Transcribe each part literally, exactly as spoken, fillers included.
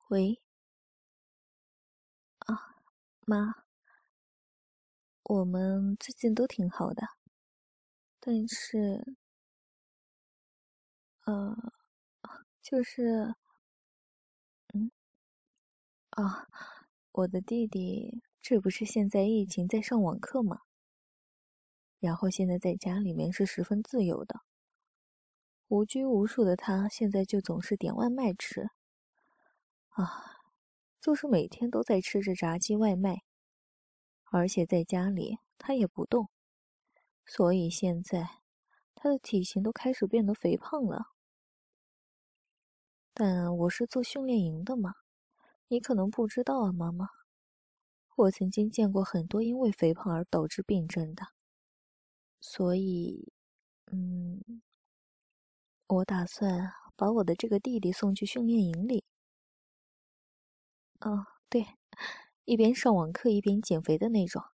喂，啊，妈，我们最近都挺好的，但是，呃，就是，嗯，啊，我的弟弟，这不是现在疫情在上网课吗？然后现在在家里面是十分自由的，无拘无束的他，现在就总是点外卖吃，啊，就是每天都在吃着炸鸡外卖，而且在家里他也不动，所以现在他的体型都开始变得肥胖了。但我是做训练营的嘛，你可能不知道啊，妈妈。我曾经见过很多因为肥胖而导致病症的，所以，嗯，我打算把我的这个弟弟送去训练营里。哦，对，一边上网课一边减肥的那种。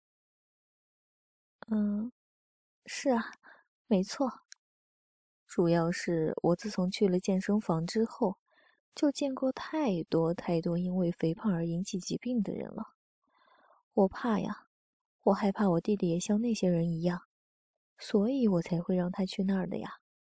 嗯，是啊，没错。主要是我自从去了健身房之后，就见过太多太多因为肥胖而引起疾病的人了。我怕呀，我害怕我弟弟也像那些人一样，所以我才会让他去那儿的呀。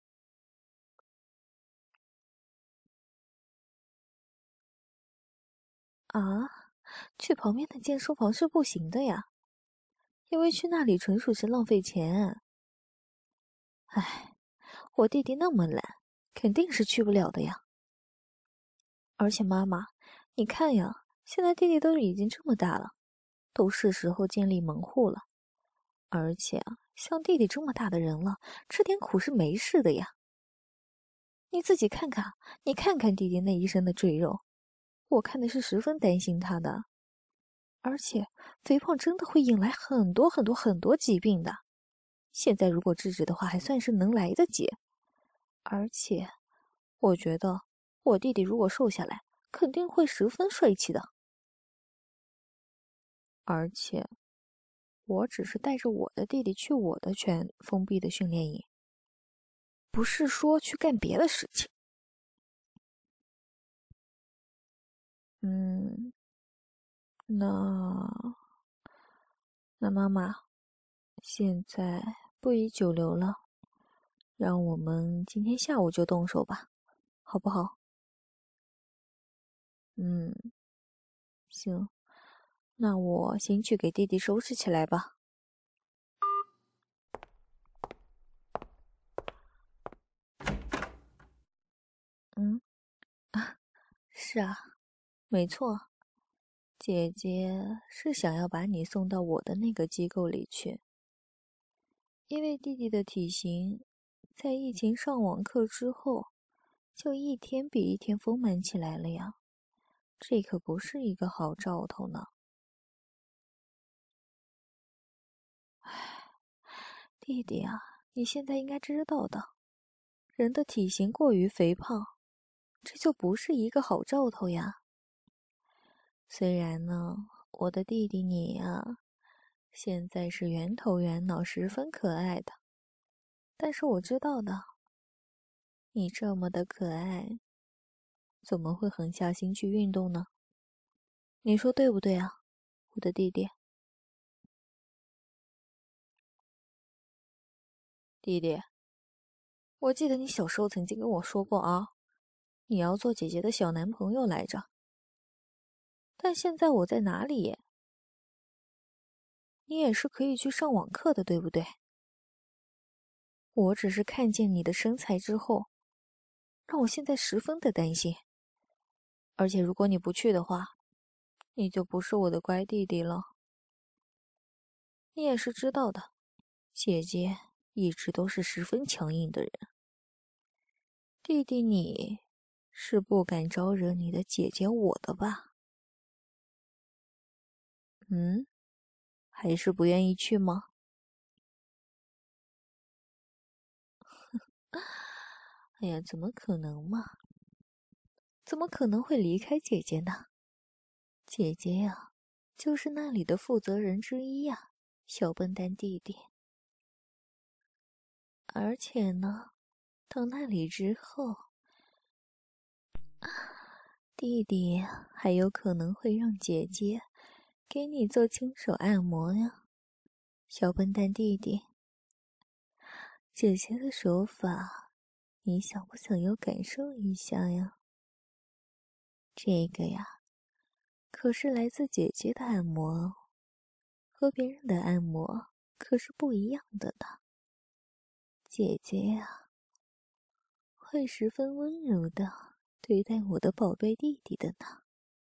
啊，去旁边的健身房是不行的呀，因为去那里纯属是浪费钱。唉，我弟弟那么懒，肯定是去不了的呀。而且妈妈，你看呀，现在弟弟都已经这么大了，都是时候建立门户了。而且啊，像弟弟这么大的人了，吃点苦是没事的呀。你自己看看，你看看弟弟那一身的赘肉，我看的是十分担心他的。而且，肥胖真的会引来很多很多很多疾病的。现在如果制止的话，还算是能来得及。而且，我觉得我弟弟如果瘦下来，肯定会十分帅气的。而且，我只是带着我的弟弟去我的全封闭的训练营，不是说去干别的事情。嗯，那那妈妈，现在不宜久留了，让我们今天下午就动手吧，好不好？嗯，行，那我先去给弟弟收拾起来吧。嗯，是啊，没错，姐姐是想要把你送到我的那个机构里去，因为弟弟的体型在疫情上网课之后，就一天比一天丰满起来了呀，这可不是一个好兆头呢。唉，弟弟啊，你现在应该知道的，人的体型过于肥胖，这就不是一个好兆头呀。虽然呢，我的弟弟你呀，现在是圆头圆脑，十分可爱的，但是我知道的，你这么的可爱，怎么会狠下心去运动呢？你说对不对啊，我的弟弟？弟弟，我记得你小时候曾经跟我说过啊，你要做姐姐的小男朋友来着。但现在我在哪里耶？你也是可以去上网课的，对不对？我只是看见你的身材之后，让我现在十分的担心。而且如果你不去的话，你就不是我的乖弟弟了。你也是知道的，姐姐一直都是十分强硬的人。弟弟你是不敢招惹你的姐姐我的吧？嗯，还是不愿意去吗？哎呀，怎么可能嘛？怎么可能会离开姐姐呢？姐姐呀，就是那里的负责人之一呀，小笨蛋弟弟。而且呢，到那里之后， 弟弟还有可能会让姐姐给你做亲手按摩呀，小笨蛋弟弟。姐姐的手法，你想不想要感受一下呀？这个呀，可是来自姐姐的按摩哦，和别人的按摩可是不一样的呢。姐姐呀，会十分温柔的对待我的宝贝弟弟的呢。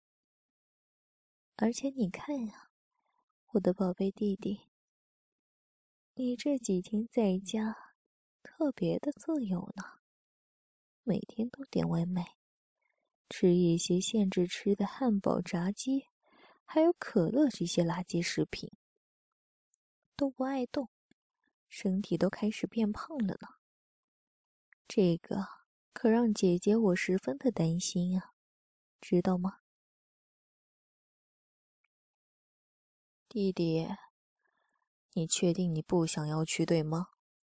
而且你看呀，我的宝贝弟弟，你这几天在家特别的自由呢，每天都点外卖，吃一些限制吃的汉堡、炸鸡，还有可乐这些垃圾食品，都不爱动，身体都开始变胖了呢。这个可让姐姐我十分的担心啊，知道吗？弟弟，你确定你不想要去，对吗？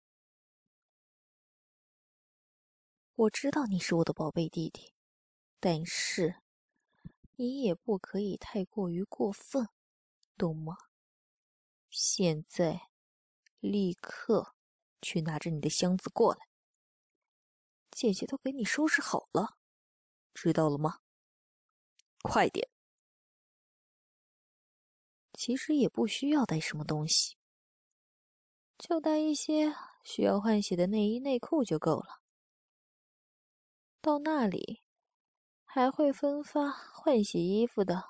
我知道你是我的宝贝弟弟，但是你也不可以太过于过分，懂吗？现在立刻去拿着你的箱子过来，姐姐都给你收拾好了，知道了吗？快点！其实也不需要带什么东西，就带一些需要换洗的内衣内裤就够了。到那里还会分发换洗衣服的。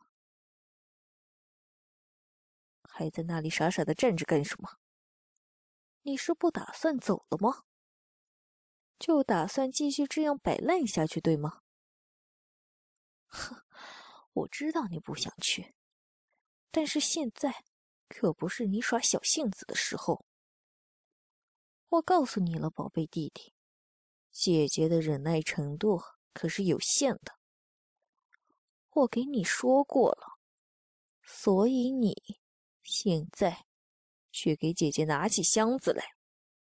还在那里傻傻的站着干什么？你是不打算走了吗？就打算继续这样摆烂下去，对吗？哼，我知道你不想去，但是现在可不是你耍小性子的时候。我告诉你了，宝贝弟弟，姐姐的忍耐程度可是有限的。我给你说过了，所以你现在去给姐姐拿起箱子来。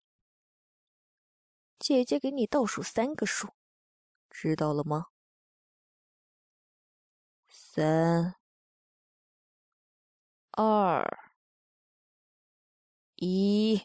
姐姐给你倒数三个数，知道了吗？三、二、一。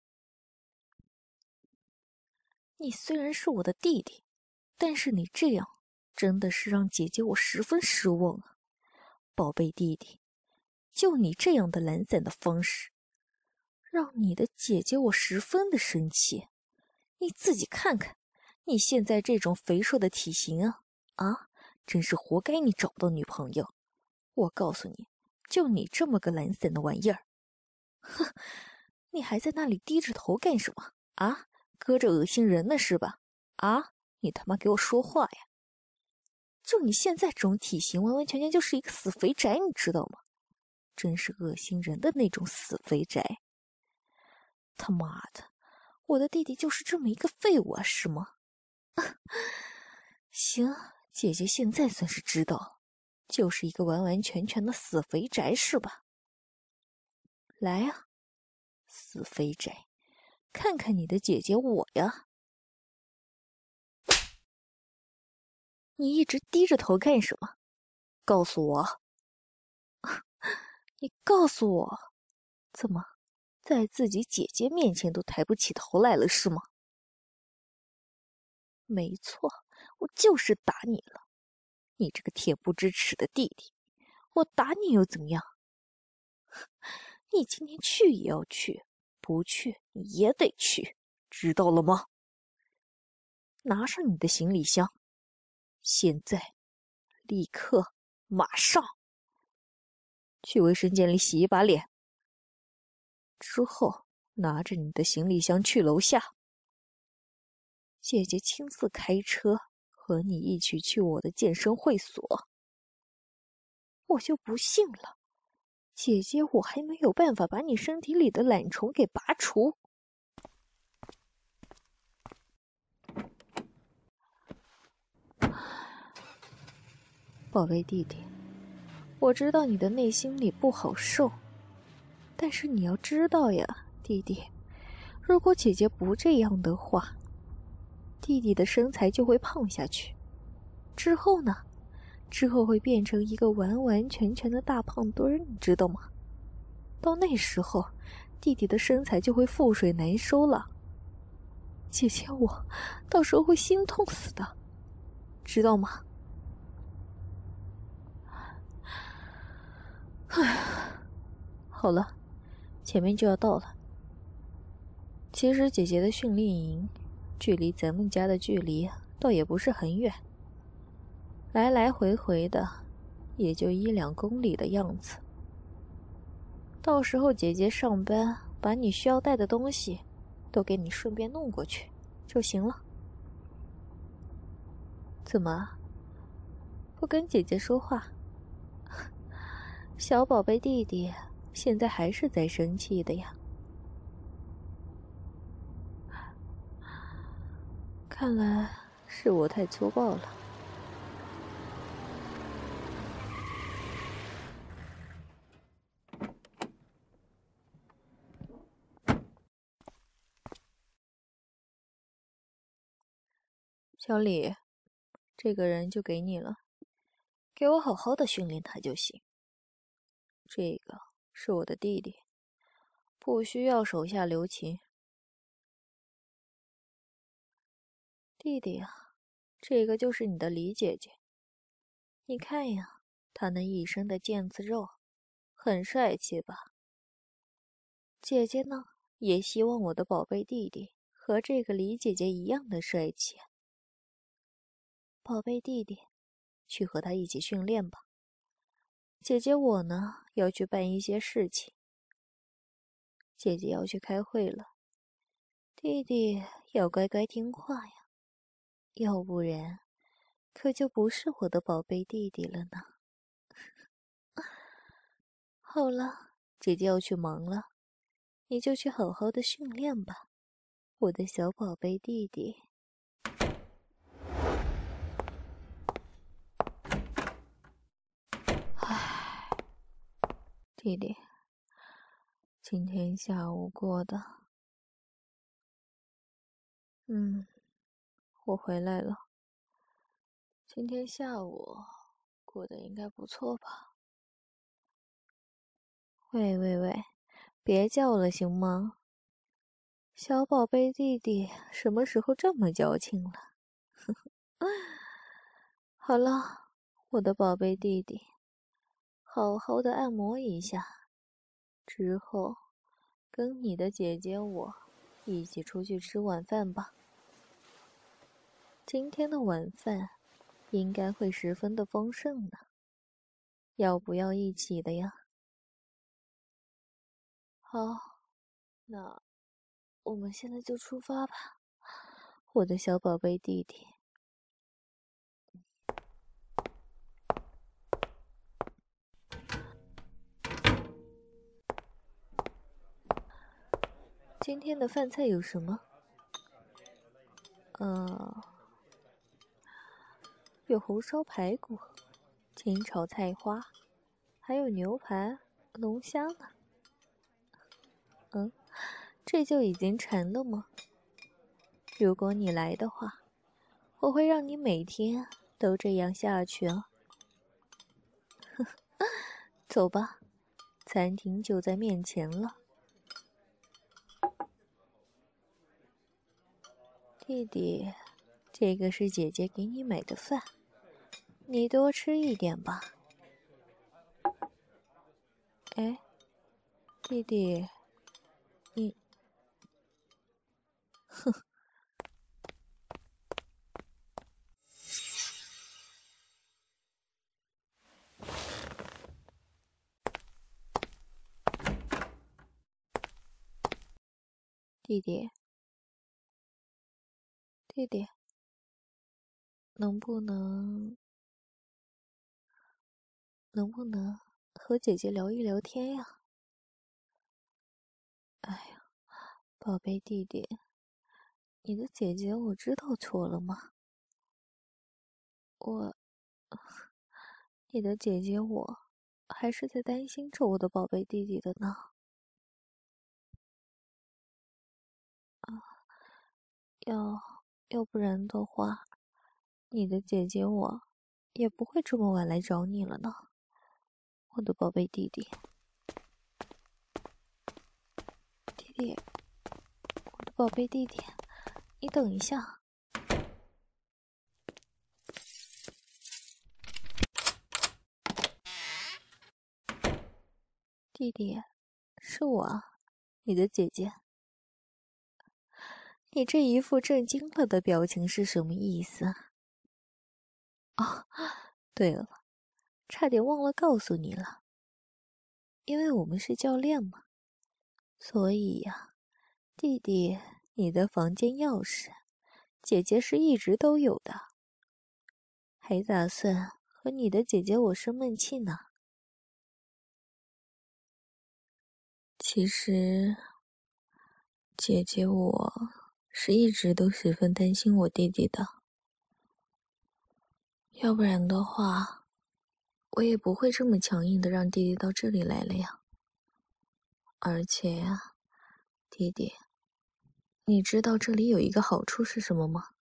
你虽然是我的弟弟，但是你这样真的是让姐姐我十分失望啊，宝贝弟弟，就你这样的懒散的方式，让你的姐姐我十分的生气。你自己看看，你现在这种肥硕的体型啊，啊，真是活该你找不到女朋友。我告诉你，就你这么个懒散的玩意儿，哼，你还在那里低着头干什么啊？搁着恶心人呢是吧？啊，你他妈给我说话呀！就你现在这种体型，完完全全就是一个死肥宅，你知道吗？真是恶心人的那种死肥宅。他妈的，我的弟弟就是这么一个废物啊，是吗？行，姐姐现在算是知道了，就是一个完完全全的死肥宅是吧？来啊，死肥宅，看看你的姐姐我呀！你一直低着头干什么？告诉我，你告诉我，怎么在自己姐姐面前都抬不起头来了是吗？没错，我就是打你了，你这个恬不知耻的弟弟，我打你又怎么样？你今天去也要去，不去你也得去，知道了吗？拿上你的行李箱，现在，立刻，马上，去卫生间里洗一把脸，之后拿着你的行李箱去楼下，姐姐亲自开车和你一起去我的健身会所。我就不信了，姐姐我还没有办法把你身体里的懒虫给拔除。宝贝弟弟，我知道你的内心里不好受，但是你要知道呀，弟弟，如果姐姐不这样的话，弟弟的身材就会胖下去。之后呢， 之后会变成一个完完全全的大胖墩儿，你知道吗？到那时候，弟弟的身材就会覆水难收了。姐姐我到时候会心痛死的，知道吗？唉，好了，前面就要到了。其实姐姐的训练营距离咱们家的距离倒也不是很远，来来回回的也就一两公里的样子。到时候姐姐上班把你需要带的东西都给你顺便弄过去就行了。怎么不跟姐姐说话？小宝贝弟弟现在还是在生气的呀。看来是我太粗暴了。小李，这个人就给你了，给我好好的训练他就行。这个是我的弟弟，不需要手下留情。弟弟啊，这个就是你的李姐姐。你看呀，她那一身的腱子肉，很帅气吧？姐姐呢，也希望我的宝贝弟弟和这个李姐姐一样的帅气。宝贝弟弟，去和他一起训练吧。姐姐我呢，要去办一些事情。姐姐要去开会了，弟弟要乖乖听话呀，要不然可就不是我的宝贝弟弟了呢。好了，姐姐要去忙了，你就去好好的训练吧，我的小宝贝弟弟。唉，弟弟，今天下午过的……嗯，我回来了。今天下午过得应该不错吧？喂喂喂，别叫了行吗？小宝贝弟弟什么时候这么矫情了？好了，我的宝贝弟弟，好好的按摩一下，之后跟你的姐姐我一起出去吃晚饭吧。今天的晚饭应该会十分的丰盛呢，要不要一起的呀？好，那我们现在就出发吧，我的小宝贝弟弟。今天的饭菜有什么？呃，有红烧排骨、清炒菜花，还有牛排、龙虾呢。嗯，这就已经馋了吗？如果你来的话，我会让你每天都这样下去哦。走吧，餐厅就在面前了。弟弟，这个是姐姐给你买的饭，你多吃一点吧。哎，弟弟，你，哼。弟弟，弟弟，能不能，能不能和姐姐聊一聊天呀？哎呀，宝贝弟弟，你的姐姐我知道错了吗？我，你的姐姐我还是在担心着我的宝贝弟弟的呢。啊，要要不然的话，你的姐姐我也不会这么晚来找你了呢，我的宝贝弟弟。弟弟，我的宝贝弟弟，你等一下。弟弟，是我，你的姐姐。你这一副震惊了的表情是什么意思？哦，对了，差点忘了告诉你了。因为我们是教练嘛，所以呀，弟弟，你的房间钥匙，姐姐是一直都有的，还打算和你的姐姐我生闷气呢。其实，姐姐我是一直都十分担心我弟弟的，要不然的话，我也不会这么强硬的让弟弟到这里来了呀。而且呀，弟弟，你知道这里有一个好处是什么吗？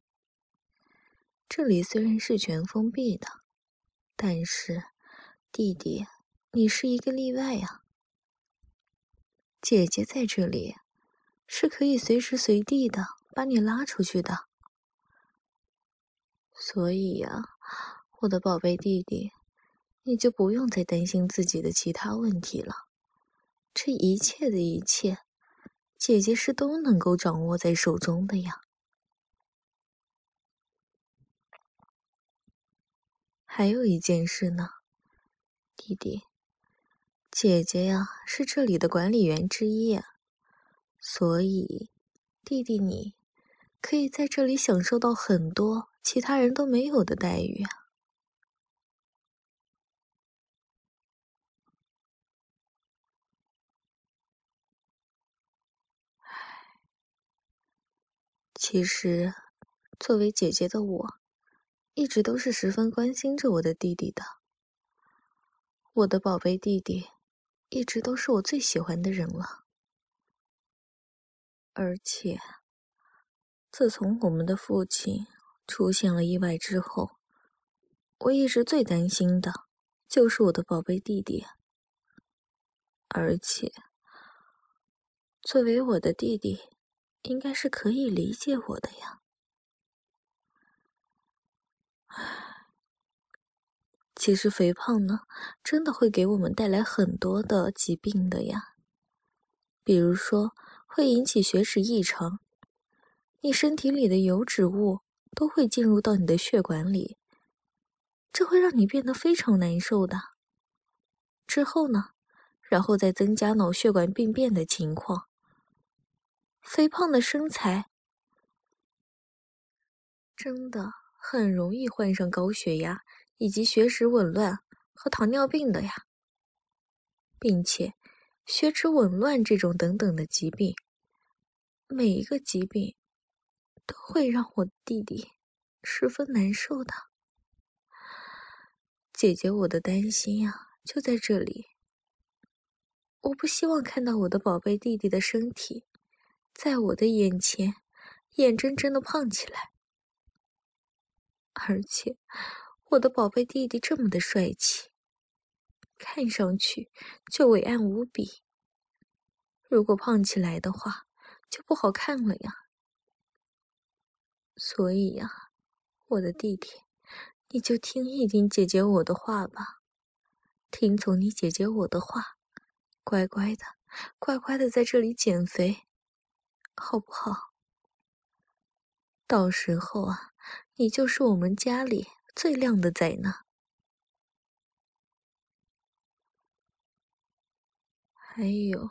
这里虽然是全封闭的，但是弟弟，你是一个例外呀。姐姐在这里是可以随时随地的把你拉出去的。所以呀，我的宝贝弟弟，你就不用再担心自己的其他问题了。这一切的一切，姐姐是都能够掌握在手中的呀。还有一件事呢，弟弟，姐姐呀是这里的管理员之一啊，所以弟弟你可以在这里享受到很多其他人都没有的待遇啊。其实，作为姐姐的我，一直都是十分关心着我的弟弟的。我的宝贝弟弟，一直都是我最喜欢的人了。而且，自从我们的父亲出现了意外之后，我一直最担心的就是我的宝贝弟弟。而且，作为我的弟弟，应该是可以理解我的呀。其实肥胖呢，真的会给我们带来很多的疾病的呀。比如说，会引起血脂异常，你身体里的油脂物都会进入到你的血管里，这会让你变得非常难受的。之后呢，然后再增加脑血管病变的情况。肥胖的身材真的很容易患上高血压以及血脂紊乱和糖尿病的呀，并且血脂紊乱这种等等的疾病，每一个疾病都会让我弟弟十分难受的。姐姐我的担心呀，就在这里。我不希望看到我的宝贝弟弟的身体在我的眼前眼睁睁的胖起来。而且我的宝贝弟弟这么的帅气，看上去就伟岸无比，如果胖起来的话就不好看了呀。所以呀，我的弟弟，你就听一听姐姐我的话吧，听从你姐姐我的话，乖乖的乖乖的在这里减肥，好不好？到时候啊，你就是我们家里最靓的仔呢。还有，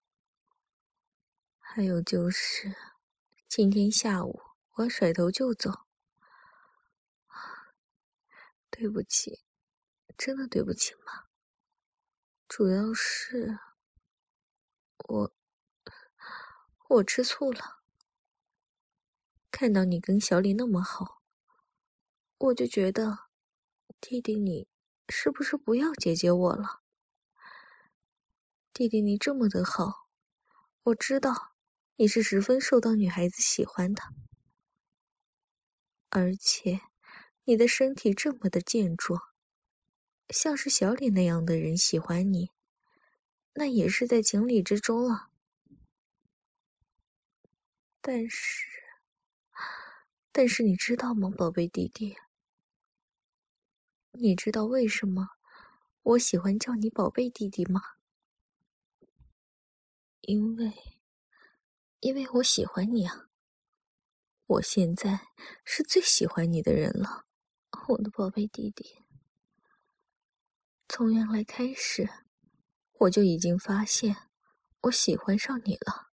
还有就是，今天下午我要甩头就走。对不起，真的对不起嘛。主要是，我，我吃醋了。看到你跟小李那么好，我就觉得，弟弟你是不是不要姐姐我了？弟弟你这么的好，我知道你是十分受到女孩子喜欢的，而且你的身体这么的健壮，像是小李那样的人喜欢你，那也是在情理之中了。但是，但是你知道吗，宝贝弟弟？你知道为什么我喜欢叫你宝贝弟弟吗？因为，因为我喜欢你啊。我现在是最喜欢你的人了，我的宝贝弟弟。从原来开始，我就已经发现我喜欢上你了。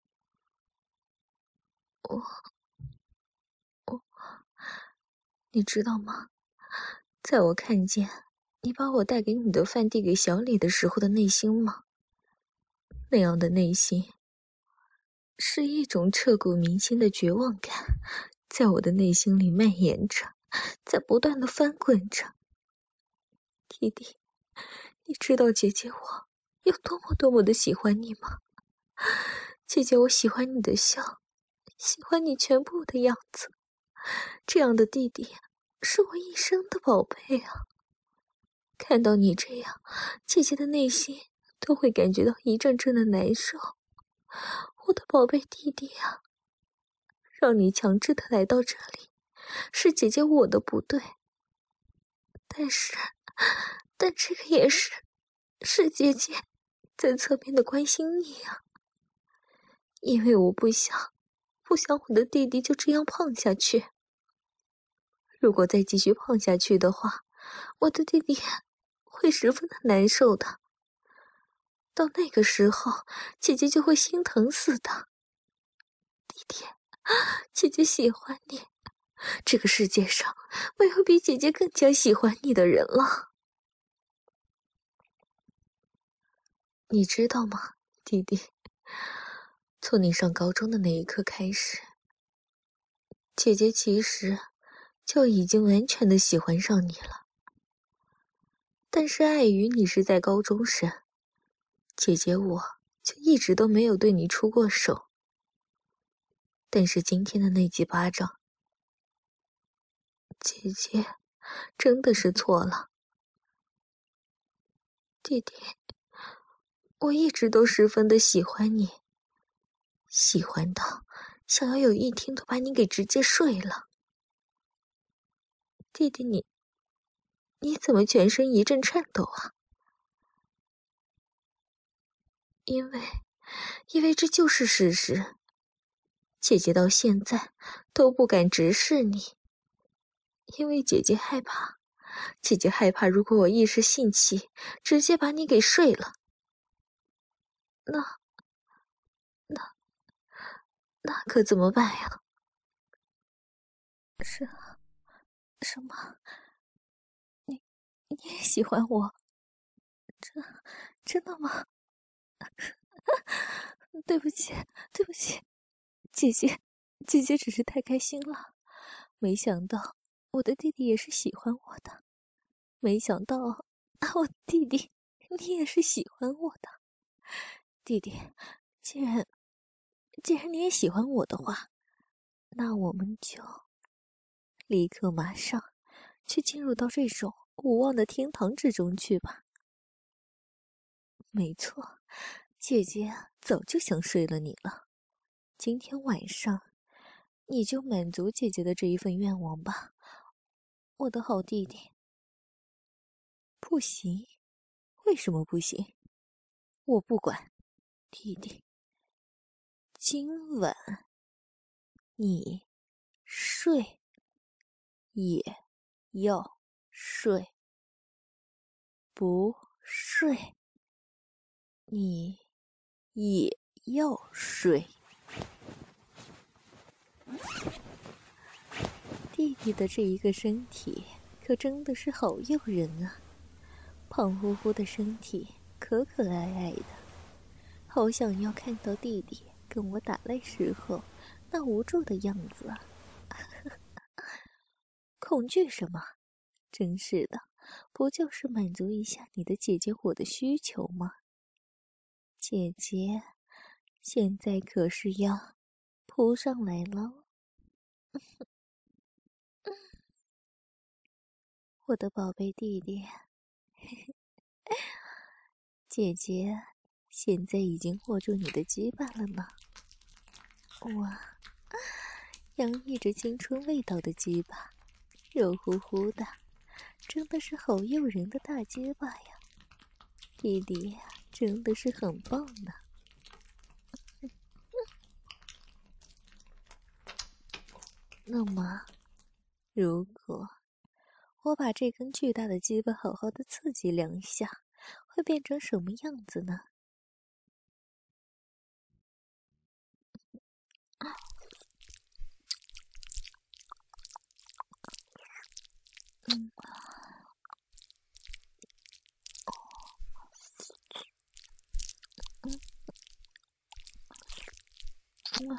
我，我，你知道吗？在我看见你把我带给你的饭递给小李的时候的内心吗？那样的内心，是一种彻骨铭心的绝望感，在我的内心里蔓延着，在不断的翻滚着。弟弟，你知道姐姐我有多么多么的喜欢你吗？姐姐我喜欢你的笑，喜欢你全部的样子，这样的弟弟是我一生的宝贝啊。看到你这样，姐姐的内心都会感觉到一阵阵的难受。我的宝贝弟弟啊，让你强制的来到这里，是姐姐我的不对。但是，但这个也是，是姐姐在侧面的关心你啊。因为我不想，不想我的弟弟就这样胖下去。如果再继续胖下去的话，我的弟弟会十分的难受的。到那个时候，姐姐就会心疼死的。弟弟，姐姐喜欢你，这个世界上没有比姐姐更加喜欢你的人了。你知道吗，弟弟？从你上高中的那一刻开始，姐姐其实就已经完全的喜欢上你了。但是碍于你是在高中生，姐姐我就一直都没有对你出过手。但是今天的那几巴掌，姐姐真的是错了。弟弟，我一直都十分的喜欢你，喜欢到想要有一天都把你给直接睡了。弟弟你，你怎么全身一阵颤抖啊？因为，因为这就是事实。姐姐到现在都不敢直视你，因为姐姐害怕，姐姐害怕如果我一时兴起，直接把你给睡了，那，那，那可怎么办呀？是，什么？你，你也喜欢我？真，真的吗？对不起，对不起，姐姐，姐姐只是太开心了，没想到我的弟弟也是喜欢我的，没想到啊，我弟弟你也是喜欢我的。弟弟，既然既然你也喜欢我的话，那我们就立刻马上去进入到这种无望的天堂之中去吧。没错，姐姐早就想睡了你了，今天晚上你就满足姐姐的这一份愿望吧，我的好弟弟。不行，为什么不行？我不管，弟弟，今晚你睡也要睡，不睡你也要睡。弟弟的这一个身体可真的是好诱人啊，胖乎乎的身体，可可爱爱的，好想要看到弟弟跟我打来时候那无助的样子啊！恐惧什么？真是的，不就是满足一下你的姐姐我的需求吗？姐姐，现在可是要扑上来了。 我的宝贝弟弟，姐姐现在已经握住你的鸡巴了呢。哇，洋溢着青春味道的鸡巴，肉乎乎的，真的是好诱人的大鸡巴呀！弟弟真的是很棒呢。那么，如果我把这根巨大的鸡巴好好的刺激两下，会变成什么样子呢？嗯，嗯，嗯，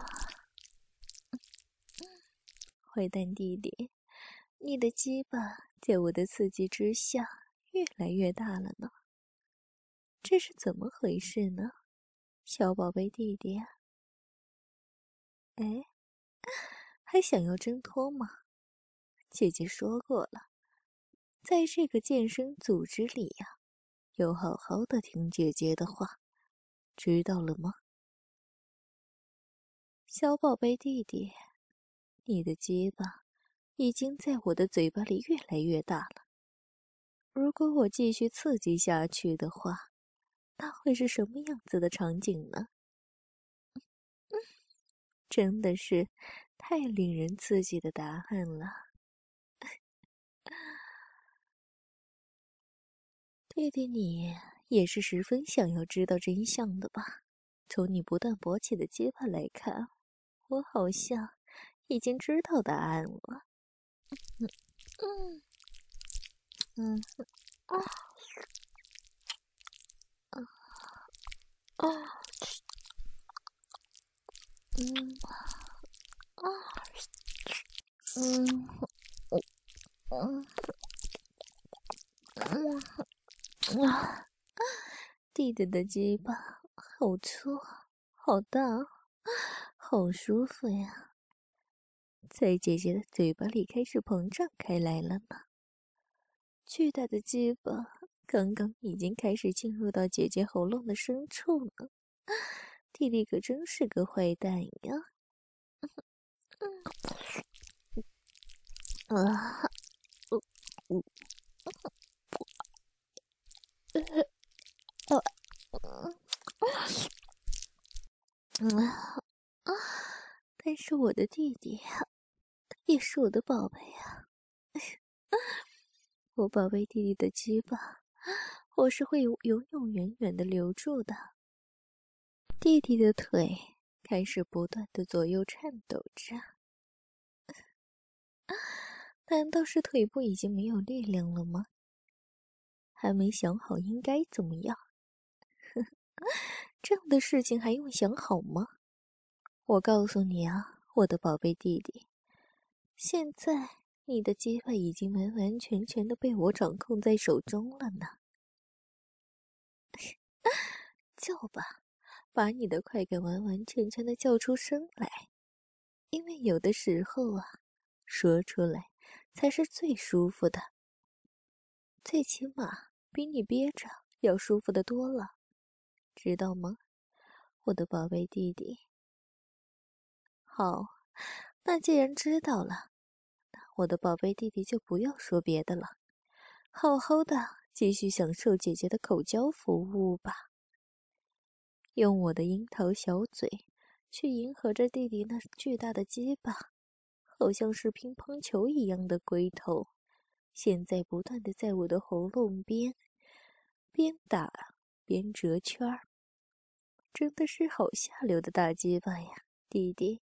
坏蛋弟弟，你的鸡巴在我的刺激之下越来越大了呢，这是怎么回事呢？小宝贝弟弟啊，哎，还想要挣脱吗？姐姐说过了，在这个健身组织里呀，要好好的听姐姐的话，知道了吗？小宝贝弟弟，你的结巴已经在我的嘴巴里越来越大了。如果我继续刺激下去的话，那会是什么样子的场景呢？真的是太令人刺激的答案了。弟弟，你也是十分想要知道真相的吧？从你不断勃起的结巴来看，我好像已经知道答案了。嗯嗯嗯啊啊啊嗯啊嗯嗯嗯啊！弟弟的鸡巴好粗，好大，好舒服呀！在姐姐的嘴巴里开始膨胀开来了呢。巨大的鸡巴刚刚已经开始进入到姐姐喉咙的深处了。弟弟可真是个坏蛋呀！啊，嗯嗯呃呃嗯啊，但是我的弟弟也是我的宝贝呀。我宝贝弟弟的鸡巴，我是会永永远远的留住的。弟弟的腿开始不断的左右颤抖着，难道是腿部已经没有力量了吗？还没想好应该怎么样？这样的事情还用想好吗？我告诉你啊，我的宝贝弟弟，现在你的鸡巴已经完完全全的被我掌控在手中了呢。叫吧，把你的快感完完全全的叫出声来，因为有的时候啊，说出来才是最舒服的，最起码比你憋着要舒服的多了，知道吗，我的宝贝弟弟？好，那既然知道了，那我的宝贝弟弟就不要说别的了，好好的继续享受姐姐的口交服务吧。用我的樱桃小嘴去迎合着弟弟那巨大的鸡巴，好像是乒乓球一样的龟头，现在不断的在我的喉咙边边打边折圈儿，真的是好下流的大鸡巴呀，弟弟。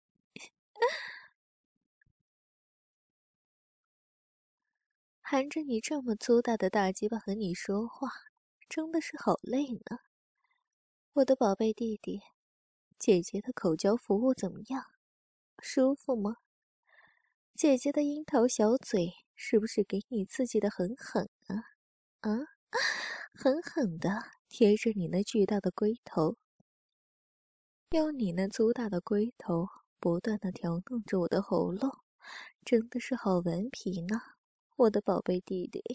含着你这么粗大的大鸡巴和你说话，真的是好累呢。我的宝贝弟弟，姐姐的口交服务怎么样？舒服吗？姐姐的樱桃小嘴是不是给你刺激的很狠啊？啊，狠狠的贴着你那巨大的龟头，用你那粗大的龟头不断的挑弄着我的喉咙，真的是好顽皮呢。 我的宝贝弟弟。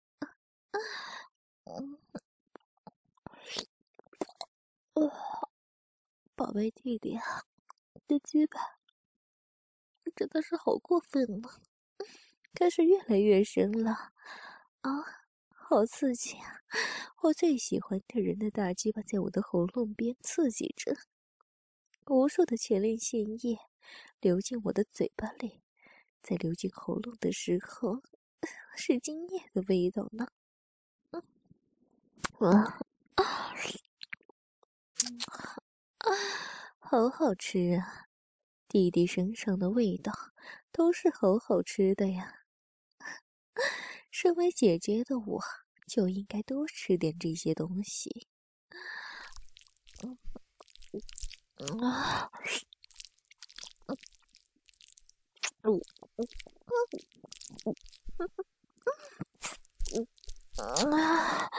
呃，宝贝弟弟啊，你的鸡巴真的是好过分呢，开始越来越深了啊，好刺激啊！我最喜欢的人的大鸡巴在我的喉咙边刺激着，无数的前列腺液流进我的嘴巴里，在流进喉咙的时候，是精液的味道呢。嗯，啊啊，好好吃啊！弟弟身上的味道都是好好吃的呀。身为姐姐的我，就应该多吃点这些东西。嗯啊，嗯嗯啊，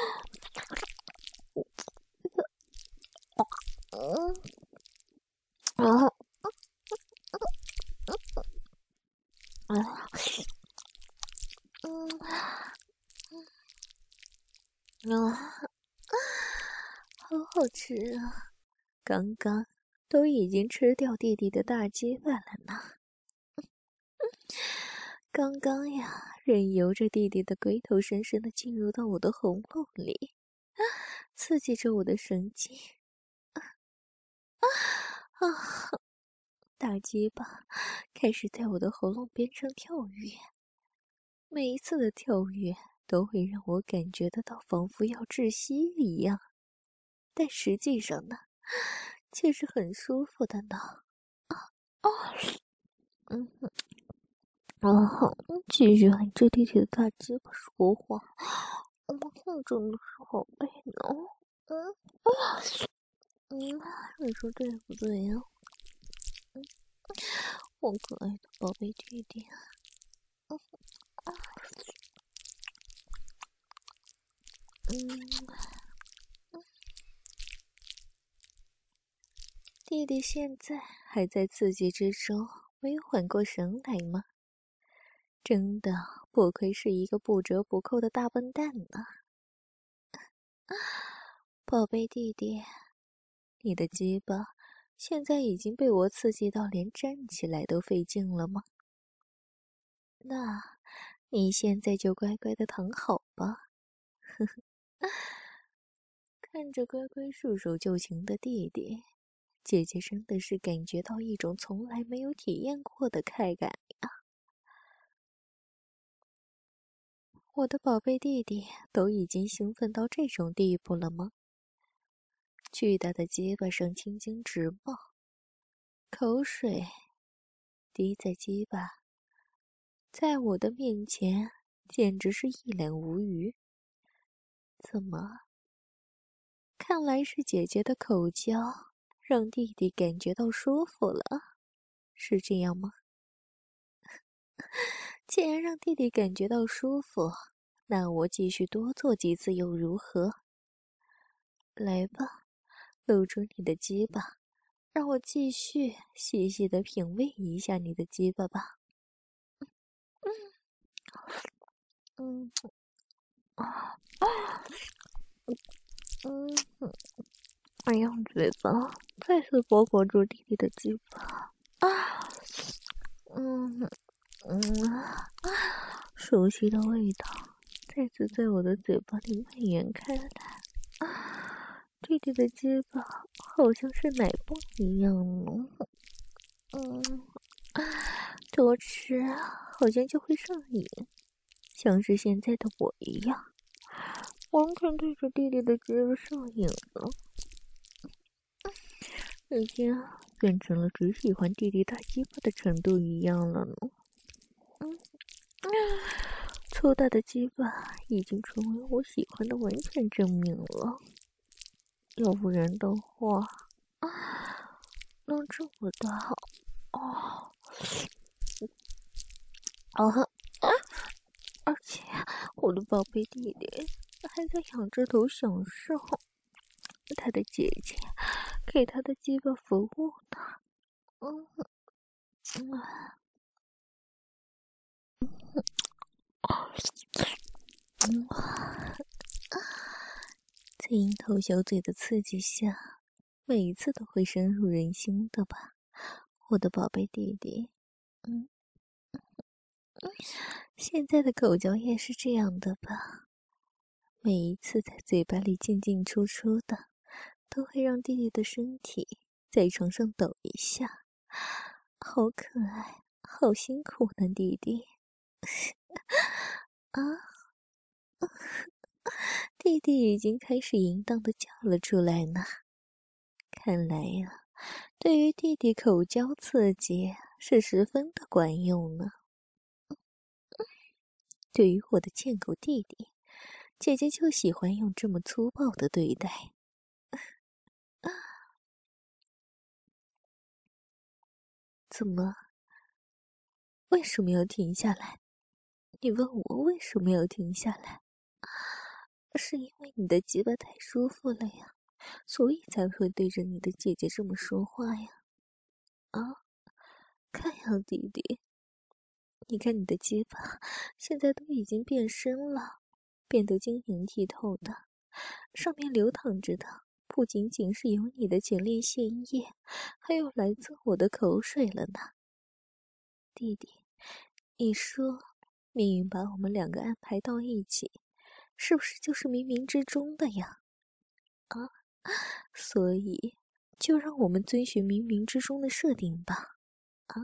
嗯啊啊，嗯啊，好好吃啊！刚刚都已经吃掉弟弟的大鸡巴了呢。刚刚呀，任由着弟弟的龟头深深的进入到我的喉咙里，刺激着我的神经。啊！大鸡巴开始在我的喉咙边上跳跃，每一次的跳跃都会让我感觉得到仿佛要窒息一样，但实际上呢，却是很舒服的呢。啊啊！嗯哼，啊，继续含着弟弟的大鸡巴说话，嗯，真的是好累呢。嗯嗯，你说对不对呀？嗯，我可爱的宝贝弟弟。嗯嗯，弟弟现在还在刺激之中，没有缓过神来吗？真的不愧是一个不折不扣的大笨蛋呢。宝贝弟弟，你的鸡巴现在已经被我刺激到连站起来都费劲了吗？那你现在就乖乖的躺好吧。呵呵，看着乖乖束手就擒的弟弟，姐姐真的是感觉到一种从来没有体验过的快感呀！我的宝贝弟弟都已经兴奋到这种地步了吗？巨大的鸡巴上青筋直冒，口水滴在鸡巴，在我的面前简直是一脸无语。怎么？看来是姐姐的口交让弟弟感觉到舒服了，是这样吗？既然让弟弟感觉到舒服，那我继续多做几次又如何？来吧，露出你的鸡巴，让我继续细细的品味一下你的鸡巴吧。嗯啊嗯嗯，哎呀，嘴巴再次包裹住弟弟的鸡巴啊，嗯嗯啊，熟悉的味道再次在我的嘴巴里蔓延开来。啊，弟弟的鸡巴好像是奶棒一样呢。嗯，多吃好像就会上瘾，像是现在的我一样，完全对着弟弟的鸡巴上瘾了，已经变成了只喜欢弟弟大鸡巴的程度一样了呢。嗯，粗大的鸡巴已经成为我喜欢的完全证明了。要不然的话，啊，能这么大，哦，啊啊！而且我的宝贝弟弟还在仰着头享受他的姐姐给他的鸡巴服务呢。嗯嗯嗯，在樱桃小嘴的刺激下，每一次都会深入人心的吧，我的宝贝弟弟。嗯，现在的口交也是这样的吧？每一次在嘴巴里进进出出的，都会让弟弟的身体在床上抖一下，好可爱，好辛苦呢，弟弟。啊，弟弟已经开始淫荡的叫了出来呢。看来呀、啊，对于弟弟口交刺激是十分的管用呢。对于我的贱狗弟弟，姐姐就喜欢用这么粗暴的对待。怎么？为什么要停下来？你问我为什么要停下来？是因为你的鸡巴太舒服了呀，所以才会对着你的姐姐这么说话呀。啊，看呀，弟弟，你看你的鸡巴现在都已经变深了，变得晶莹剔透的，上面流淌着的不仅仅是有你的前列腺液，还有来自我的口水了呢。弟弟，你说命运把我们两个安排到一起，是不是就是冥冥之中的呀？啊，所以就让我们遵循冥冥之中的设定吧。啊，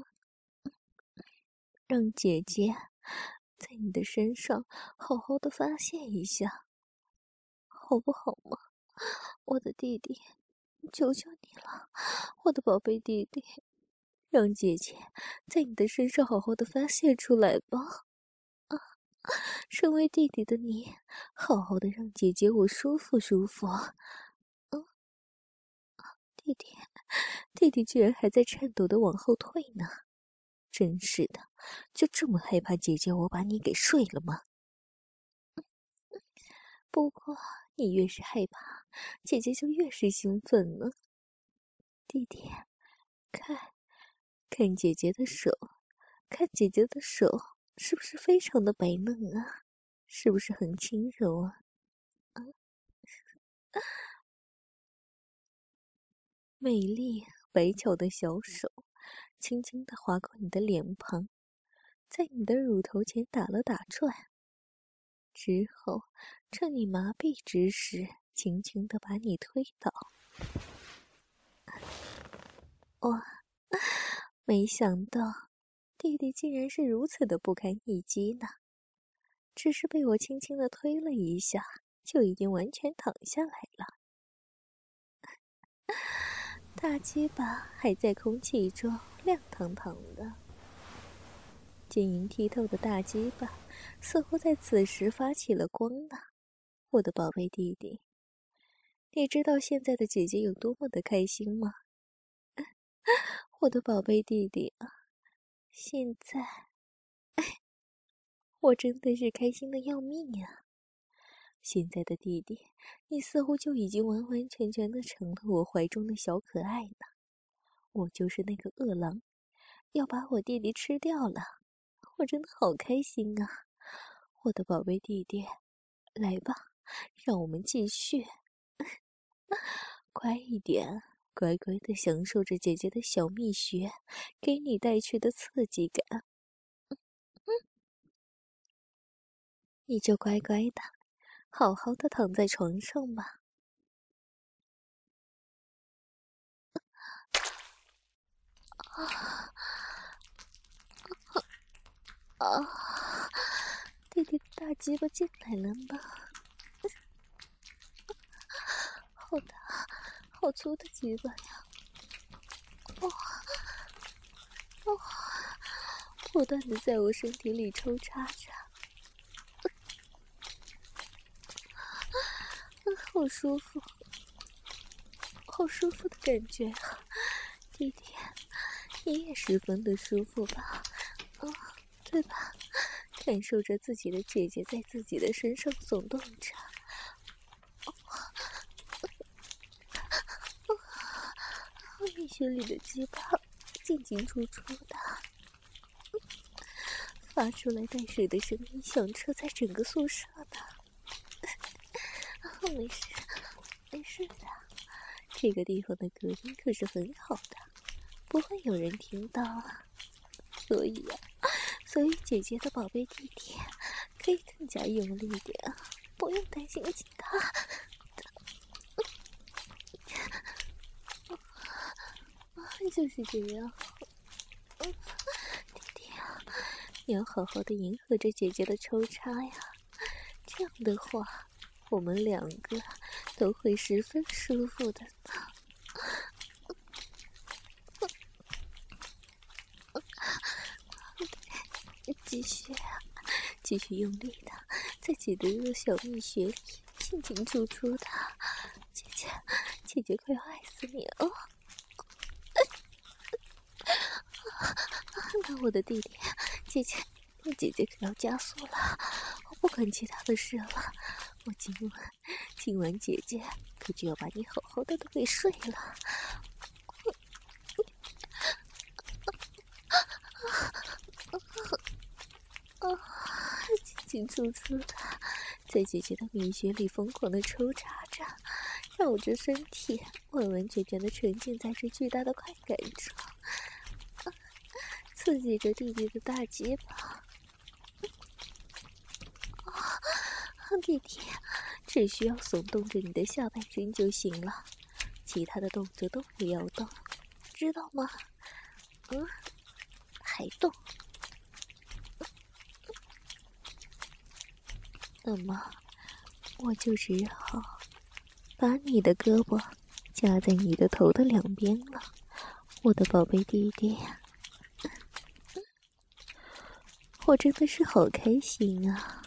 让姐姐在你的身上好好的发泄一下，好不好吗？我的弟弟，求求你了，我的宝贝弟弟，让姐姐在你的身上好好的发泄出来吧。啊，身为弟弟的你，好好的让姐姐我舒服舒服。嗯，弟弟，弟弟居然还在颤抖的往后退呢，真是的，就这么害怕姐姐我把你给睡了吗？不过你越是害怕，姐姐就越是兴奋呢。弟弟，看，看姐姐的手，看姐姐的手，是不是非常的白嫩啊？是不是很轻柔啊？啊，美丽白巧的小手，轻轻地划过你的脸庞，在你的乳头前打了打转，之后趁你麻痹之时，轻轻地把你推倒。哇，没想到弟弟竟然是如此的不堪一击呢！只是被我轻轻地推了一下，就已经完全躺下来了。大鸡巴还在空气中亮堂堂的，晶莹剔透的大鸡巴似乎在此时发起了光呢。我的宝贝弟弟，你知道现在的姐姐有多么的开心吗？我的宝贝弟弟啊，现在，哎，我真的是开心的要命呀！现在的弟弟，你似乎就已经完完全全的成了我怀中的小可爱呢。我就是那个饿狼，要把我弟弟吃掉了，我真的好开心啊！我的宝贝弟弟，来吧，让我们继续。乖一点，乖乖的享受着姐姐的小蜜穴给你带去的刺激感。你就乖乖的，好好的躺在床上吧。啊啊！弟弟的大鸡巴进来了呢，好大，好粗的鸡巴呀！哇、哦、哇、哦，不断的在我身体里抽插着，好舒服，好舒服的感觉啊！弟弟，你也十分的舒服吧？啊，对吧？感受着自己的姐姐在自己的身上耸动着，蜜穴里的鸡巴进进出出的， 发出来带水的声音响彻在整个宿舍呢。没事，没事的，这个地方的隔音可是很好的，不会有人听到啊。所以啊，所以姐姐的宝贝弟弟可以更加用力点，不用担心其他。就是这样。嗯，弟弟啊，你要好好的迎合着姐姐的抽插呀，这样的话，我们两个都会十分舒服的呢。继续啊，继续用力的在姐的弱小蜜穴里进进出出的，姐姐，姐姐快要爱死你了。那我的弟弟，姐姐，姐姐可要加速了，我不管其他的事了，我今晚，今晚姐姐可就要把你好好的都给睡了。进进出出的，在姐姐的蜜穴里疯狂的抽插着，让我这身体完完全全的沉浸在这巨大的快感中。刺激着弟弟的大鸡巴，啊，弟弟，只需要耸动着你的下半身就行了，其他的动作都不要动，知道吗？嗯，还动？那么，我就只好把你的胳膊夹在你的头的两边了，我的宝贝弟弟。我真的是好开心啊！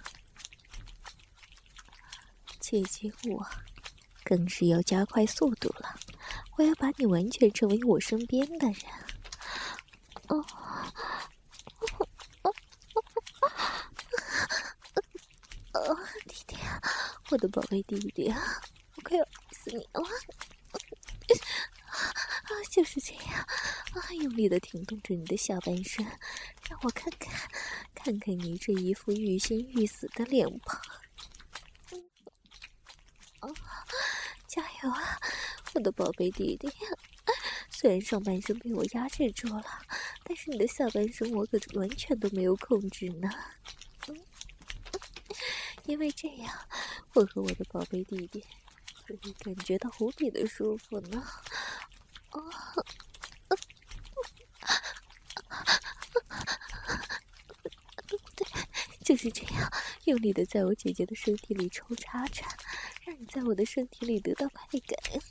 姐姐我更是要加快速度了，我要把你完全成为我身边的人。哦，哦，哦，弟弟，我的宝贝弟弟，我快要爱死你了！啊，就是这样啊，用力的挺动着你的下半身，让我看看。看看你这一副欲仙欲死的脸庞，嗯，哦，加油啊，我的宝贝弟弟！虽然上半身被我压制住了，但是你的下半身我可完全都没有控制呢。嗯，因为这样，我和我的宝贝弟弟可以感觉到无比的舒服呢。哦。就是这样，用力的在我姐姐的身体里抽插着，让你在我的身体里得到快感。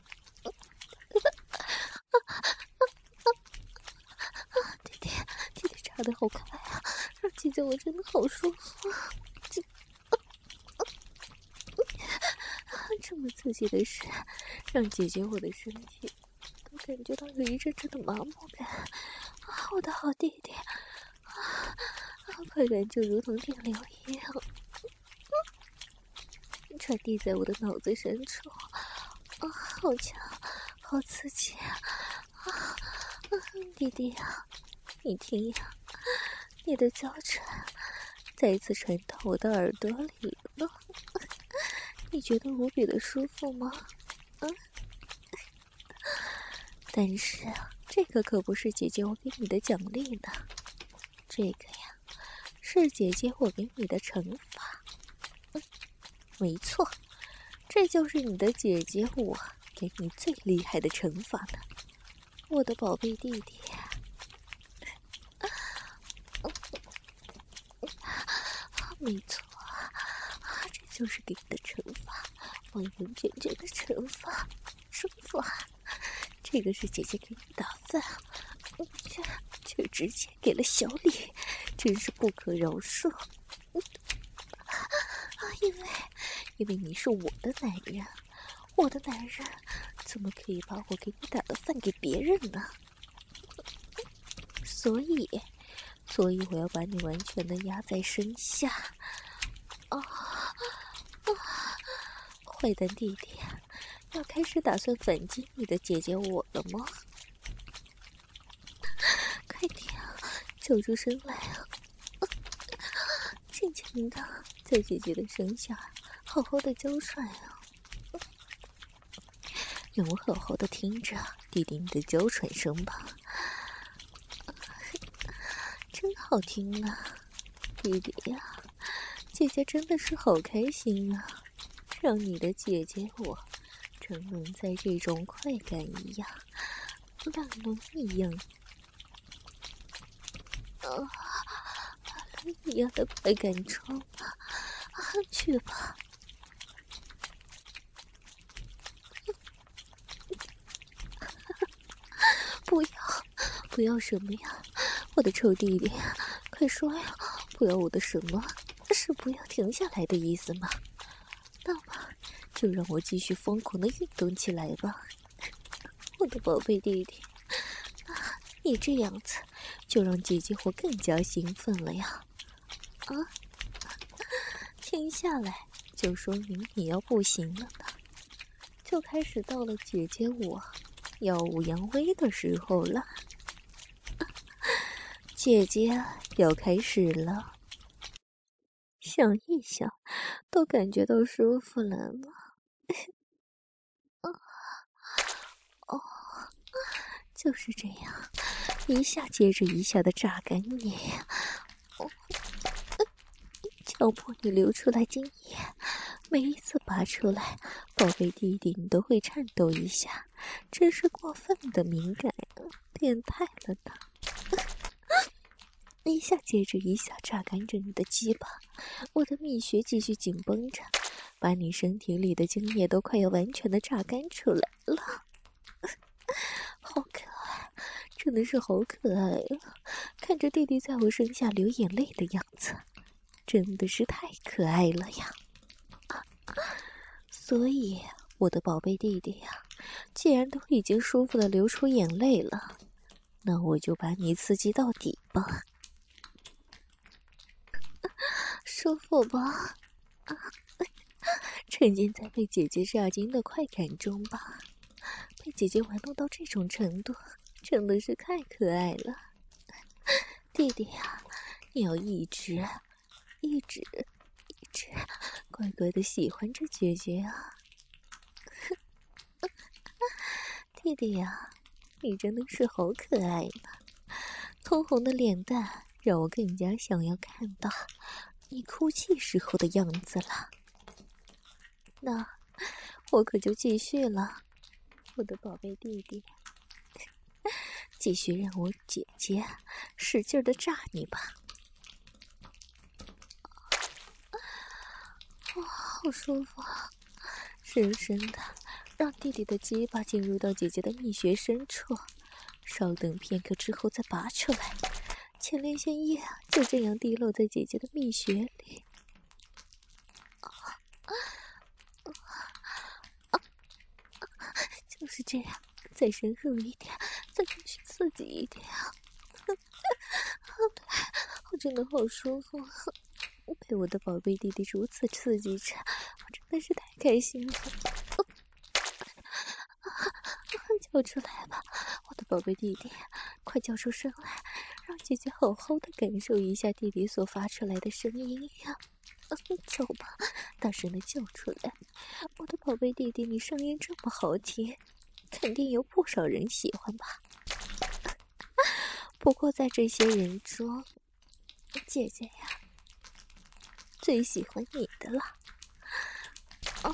弟弟，弟弟插的好快啊，让姐姐我真的好舒服啊！这么刺激的事，让姐姐我的身体都感觉到有一阵阵的麻木感。啊，我的好弟弟！啊！快感就如同电流一样，嗯，传递在我的脑子深处，啊，好强，好刺激啊！啊，嗯，弟弟呀，你听呀，你的娇喘再次传到我的耳朵里了，你觉得无比的舒服吗？嗯，但是啊，这个可不是姐姐我给你的奖励呢，这个呀。是姐姐我给你的惩罚。嗯，没错，这就是你的姐姐我给你最厉害的惩罚呢，我的宝贝弟弟。啊，没错啊，这就是给你的惩罚，完完全全的惩罚，惩罚。这个是姐姐给你打饭，却却直接给了小李。真是不可饶恕！啊，因为因为你是我的男人，我的男人怎么可以把我给你打的饭给别人呢？所以，所以我要把你完全的压在身下。啊啊！坏蛋弟弟，要开始打算反击你的姐姐我了吗？快点，救出声来啊！ 情的在姐姐的身下好好的娇喘啊！让我好好的听着弟弟你的娇喘声吧，真好听啊！弟弟呀，姐姐真的是好开心啊，让你的姐姐我沉沦在这种快感一样、烂轮一样、啊，烂轮一样的快感中，啊，去吧！不要，不要什么呀，我的臭弟弟，快说呀！不要我的什么？是不要停下来的意思吗？那么，就让我继续疯狂的运动起来吧，我的宝贝弟弟。啊，你这样子，就让姐姐我更加兴奋了呀！啊，停下来，就说明你要不行了呢，就开始到了姐姐我耀武扬威的时候了。姐姐要开始了，想一想都感觉到舒服了呢。哦，就是这样，一下接着一下的榨干你，哦，强迫你流出来精液，每一次拔出来，宝贝弟弟你都会颤抖一下，真是过分的敏感，变态了呢。一下接着一下榨干着你的鸡巴，我的蜜穴继续紧绷着，把你身体里的精液都快要完全的榨干出来了。好可爱，真的是好可爱啊！看着弟弟在我身下流眼泪的样子，真的是太可爱了呀！啊，所以我的宝贝弟弟呀，既然都已经舒服的流出眼泪了，那我就把你刺激到底吧。舒服吧？啊，沉浸在被姐姐榨精的快感中吧。被姐姐玩弄到这种程度，真的是太可爱了。弟弟呀，你要一直、一直、一直乖乖的喜欢着姐姐啊！弟弟呀，你真的是好可爱呢。通红的脸蛋让我更加想要看到你哭泣时候的样子了。那我可就继续了，我的宝贝弟弟，继续让我姐姐使劲的炸你吧。哇、哦，好舒服啊！深深的让弟弟的鸡巴进入到姐姐的蜜穴深处，稍等片刻之后再拔出来，前列腺液就这样滴落在姐姐的蜜穴里。啊啊啊！就是这样，再深入一点，再继续刺激一点啊！对，我真的好舒服，被我的宝贝弟弟如此刺激着，我真的是太开心了。叫出来吧，我的宝贝弟弟，快叫出声来，让姐姐好好的感受一下弟弟所发出来的声音呀！叫吧，大声的叫出来，我的宝贝弟弟，你声音这么好听，肯定有不少人喜欢吧？不过在这些人中，姐姐呀，最喜欢你的了。哦，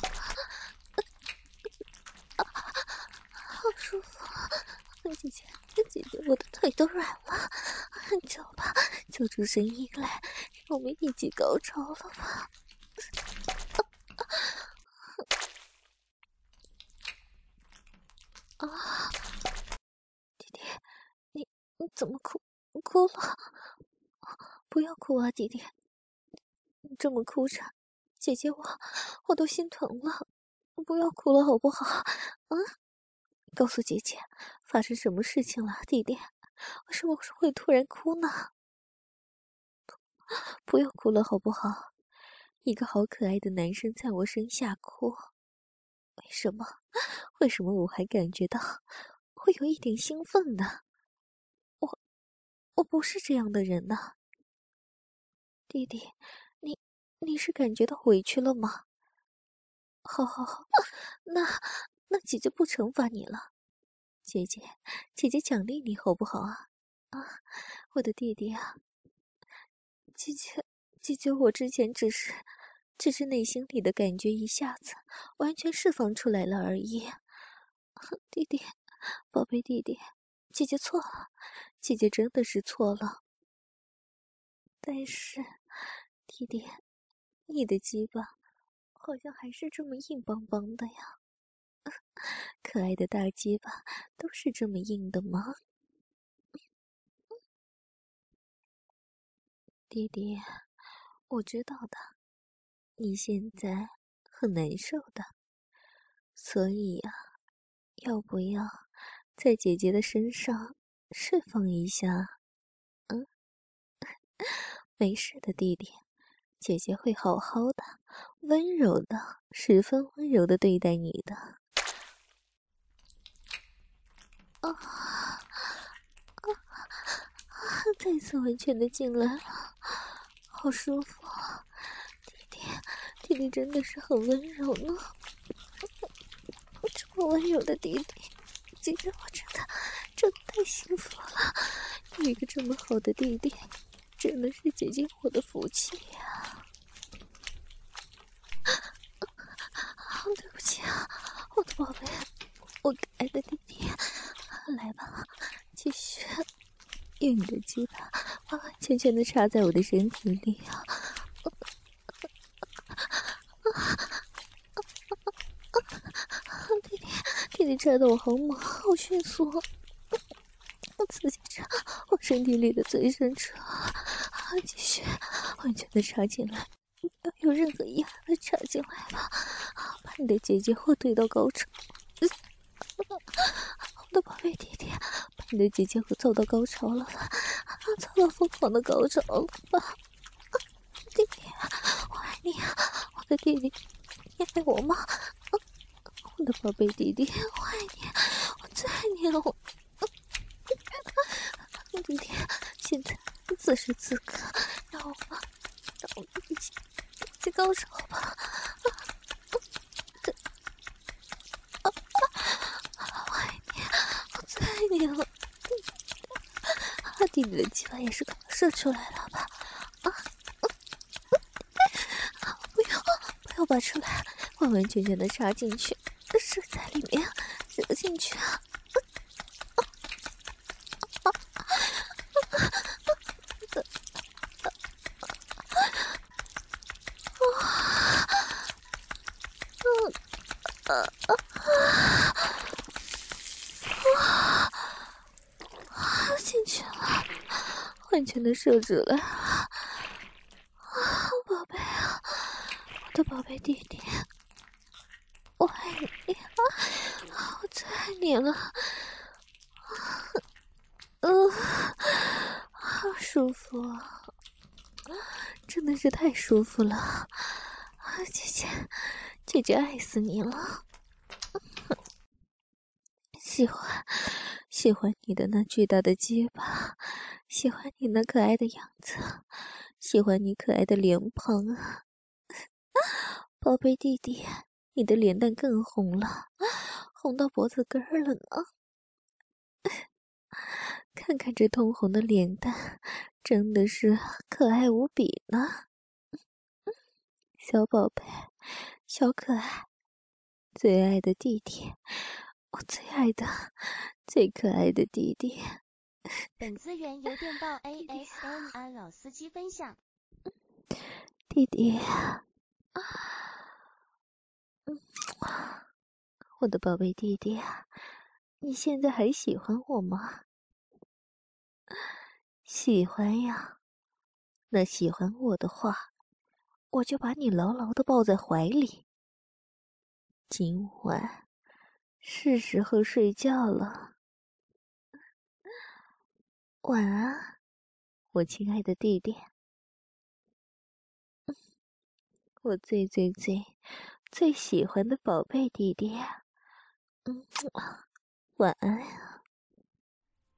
啊，好舒服！姐姐，姐姐，我的腿都软了，叫吧，叫出声音来，让我们一起高潮了吧！啊，弟弟，你你怎么哭哭了？不要哭啊，弟弟，你这么哭着，姐姐我我都心疼了，不要哭了好不好？啊，告诉姐姐，发生什么事情了，弟弟？为什么会突然哭呢？不要哭了好不好？一个好可爱的男生在我身下哭，为什么？为什么我还感觉到会有一点兴奋呢？我我不是这样的人呢，弟弟，你你是感觉到委屈了吗？好好好，那那姐姐不惩罚你了，姐姐姐姐奖励你好不好啊？啊，我的弟弟啊，姐姐姐姐，我之前只是只是内心里的感觉一下子完全释放出来了而已。弟弟，宝贝弟弟，姐姐错了，姐姐真的是错了。但是，弟弟，你的鸡巴好像还是这么硬邦邦的呀。可爱的大鸡巴都是这么硬的吗？弟弟，我知道的，你现在很难受的，所以呀、要不要在姐姐的身上释放一下？嗯，没事的，弟弟，姐姐会好好的、温柔的、十分温柔的对待你的。啊啊！再次完全的进来了，好舒服啊！弟弟，弟弟真的是很温柔呢。这么温柔的弟弟，姐姐我真的真的太幸福了，有一个这么好的弟弟，真的是姐姐我的福气呀！啊，对不起啊，我的宝贝，我可爱的弟弟，来吧，继续。用你的鸡巴完完全全的插在我的身体里啊！弟弟，弟弟插的我好猛，好迅速，刺激着我身体里的最深处啊！继续，完全的插进来，不要有任何遗憾的插进来吧！把你的姐姐我推到高潮，我的宝贝弟弟，把你的姐姐我揍到高潮了吧？遭到疯狂的高潮了吧？弟弟，我爱你啊！我的弟弟，你爱我吗？我的宝贝弟弟，我爱你，我最爱你了！我，弟弟，现在此时此刻，让我吧，让我们一起一起高潮吧！我爱你，我最爱你了！弟弟的鸡巴也是刚射出来了吧？啊！不要，不要拔出来，完完全全的插进去，射在里面，射进去啊！进去了，完全的射出来了。啊，宝贝啊，我的宝贝弟弟，我爱你，啊，我最爱你了。嗯、呃，好舒服啊，真的是太舒服了。啊，姐姐，姐姐爱死你了。喜欢，喜欢你的那巨大的鸡巴，喜欢你那可爱的样子，喜欢你可爱的脸庞啊！宝贝弟弟，你的脸蛋更红了，红到脖子根儿了呢。看看这通红的脸蛋，真的是可爱无比呢。小宝贝，小可爱，最爱的弟弟，我最爱的、最可爱的弟弟。 本资源由电报 A S M R 老司机分享。 弟弟，嗯，我的宝贝弟弟，你现在还喜欢我吗？喜欢呀，那喜欢我的话，我就把你牢牢的抱在怀里。今晚是时候睡觉了，晚安，我亲爱的弟弟，我最最最最喜欢的宝贝弟弟，嗯，晚安。